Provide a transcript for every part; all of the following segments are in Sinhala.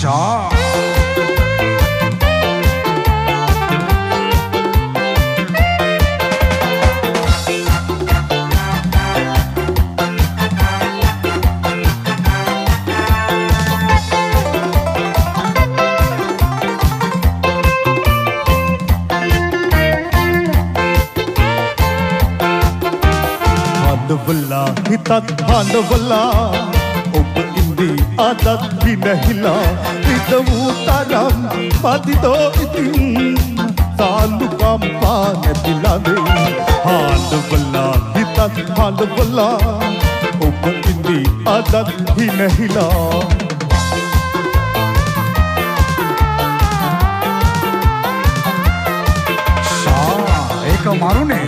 हांडवला हितात हांडवला ඔබ ඉන්දී අදත් දිනහිලා විදවූ තරම් පදිදෝ ඉතින් සාලු කම්පා නැතිලානේ හාඬවලා හිතත් හාඬවලා ඔබ ඉන්දී අදත් දිනහිලා ඒක මරුනේ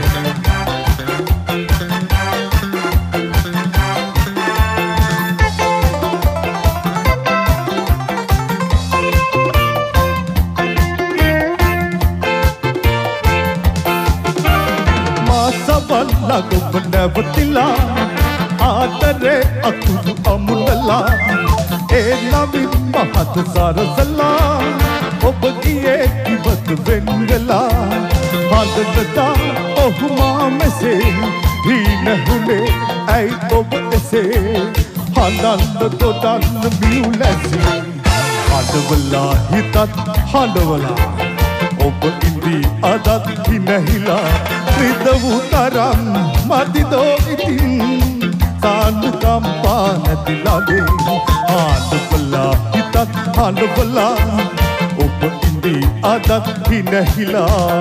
ලගොබ නැවතිලා ආදරේ අකුරු අමුණලා ඒ නවින් පහත සරසලා ඔබ ගියේ ඉවත් වෙන්නලා හදනතා ඔහු මා මෙසේ හීනහුනේ ඇයි ඔබ එසේ හඳන්න දොඩන්න මියුලැසි හඬවලා හිතත් හඬවලා ඔබ ඉඳී අදත් හිනහිලා රිදවූ තරම් මදිදෝ ඉතින් සාන්දු කම්පා නැතිලාගේ හාඬවලා හිතත් හඬවලා ඔබ ඉඳී අදත් හිනහිලා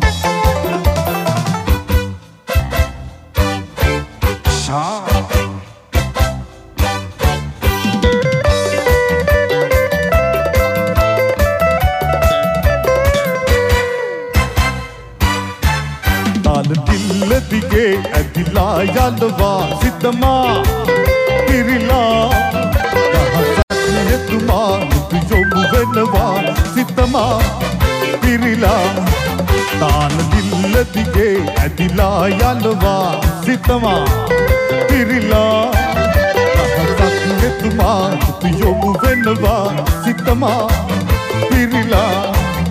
දිගේ ඇදිලා යනවා සිතමා පිරිලා දහසක්නියතුමා යොමු වෙනවා සිතමා පිරිලා තාන දිල්ල දිගේ ඇදිලා යනවා සිතමා පිරිලා දහසක්නියතුමා යොමු වෙනවා සිතමා පිරිලා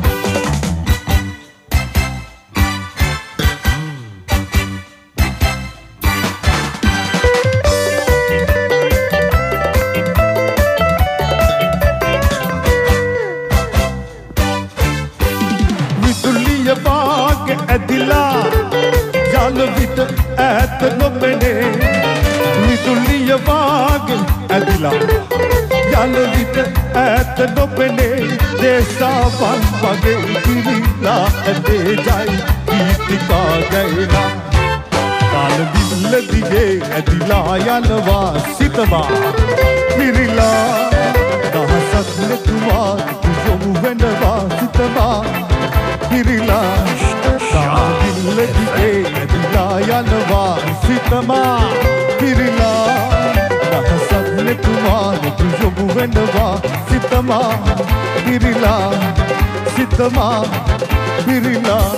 ඇදිලා යන විට ඈත නොපෙනේ විදුලිය වාගේ ඇදිලා යන විට ඈත නොපෙනේ දේශාවන් වගේ පිරිලා ඇතේ ජයි ගීතිකා ගයලා කාල දිල්ල දිගේ ඇදිලා යනවා සිතවා පිරිලා දහසක් නෙතුවා යොමු වෙනවා සිතවා පිරිලා දිල්ල දිගේ ඇදිලා යනවා සිතමා පිරිලා දහසක් නෙතුමා යොමු වෙනවා සිතමා පිරිලා සිතමා පිරිලා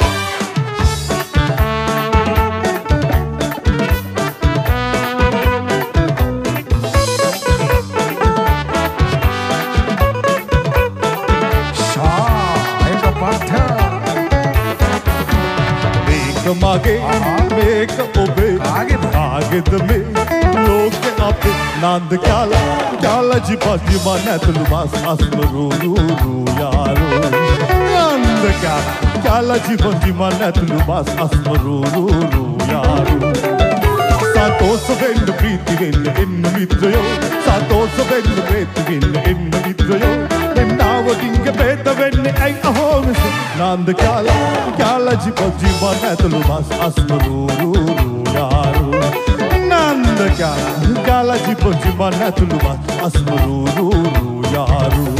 මගේ මේක ඔබේ ආගෙද මේ ලෝකෙ අපේ නන්ද කාලා ජීපති මන ඇතුළු මාස් අස්මරූරු යාරෝ නන්ද කාලා ජීපති මන ඇතුළු මාස් අස්මරූරු යාරෝ සතෝස වෙන්න ප්‍රීති වෙන්න එන්න මිත්‍රයෝ සතෝස වෙන්න ප්‍රීති වෙන්න එන්න මිත්‍රයෝ එන්නාවකින්ග බේත වෙන්නේ ඇයි අහෝ මිස නන්ද කාලා ජීපති මන ඇතුළු මාස් අස්මරූරු යාරෝ නන්ද කාලා ජීපති මන ඇතුළු මාස් අස්මරූරු යාරෝ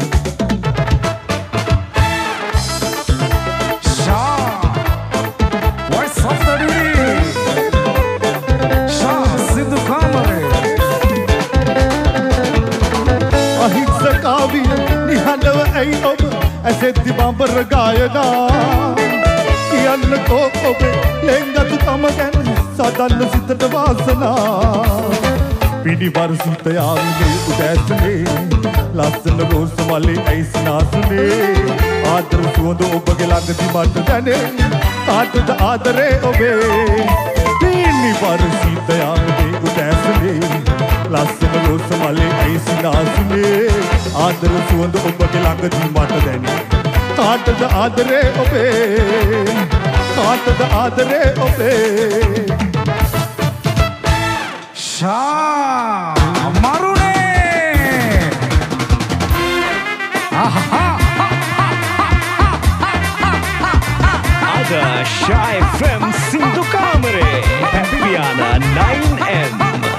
ඇසෙද්දි බඹර ගායනා කියන්නකෝ ඔබේ ලෙන්ගතු තම ගැන සදන්න සිතට වාසනා පිණිවර සිත යාගේ උදැසනේ ලස්සන රෝස මල්ලේ ඇයිස් නාසුනේ ආදර සුවඳ ඔබගේ ළඟදී මට දැනේ කාටද ආදරේ ඔබේ පීනි වර්ෂිත යාමේ උදෑසනේ ලස්සන රෝස මල්ලේ ඇයිස් නාසුනේ ආදර සුවඳ ඔබගේ ළඟදී මට දැනේ කාටද ආදරේ ඔබේ කාටද ආදරේ ඔබේ මරුනේ අද Shy FM සින්දු කාමරේ Viviana 9M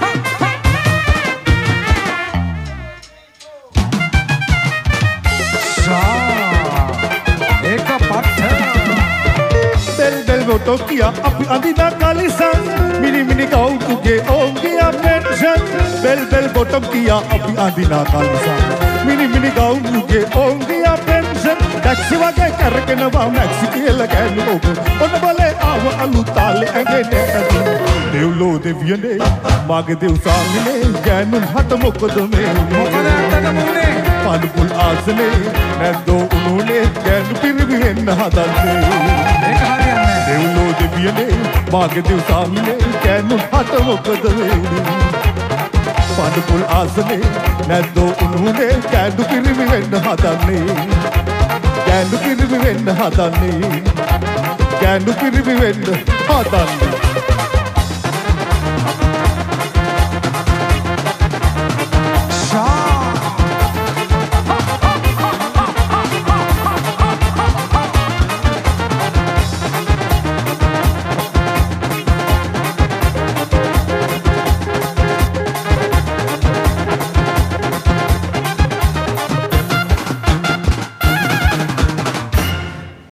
ඒක පට්ට බෙල් ගොටෝ කියා අපි අඳිනා කලිසම් මිනි මිනි කවුකුගේ ඕංගියා පෙන්ෂන් බෙල් ගොටෝ කියා අපි අඳිනා කලිසම් මිනි මිනි කවුකුගේ ඕංගියා පෙන්ෂන් ටැක්සි වගේ කරගෙනවා මැක්සි කියලා ගෑනු ඔබ ඔන්න බලේ ආව අලුතාලේ ඇඟේ නැති දෙව්ලෝ දෙවියනේ මාගේ දෙව් සාමිනේ ගෑනුන් හට මොකද මේ මොකද ඇත්තටම උනේ පනුපුල් ආසනේ නැද්දෝ උනුනේ ගෑනු පිරිමි වෙන්න හදන්නේ ඒක හරියන්නේ දෙව්ලෝ දෙවියනේ මාගේ දෙව් සාමිනේ ගෑනු හට මොකද වෙන්නේ පනුපුල් ආසනේ නැද්දෝ උනුනේ ගෑනු පිරිමි වෙන්න හදන්නේ ගෑනු පිරිමි වෙන්න හදන්නේ ගෑනු පිරිමි වෙන්න හදන්නේ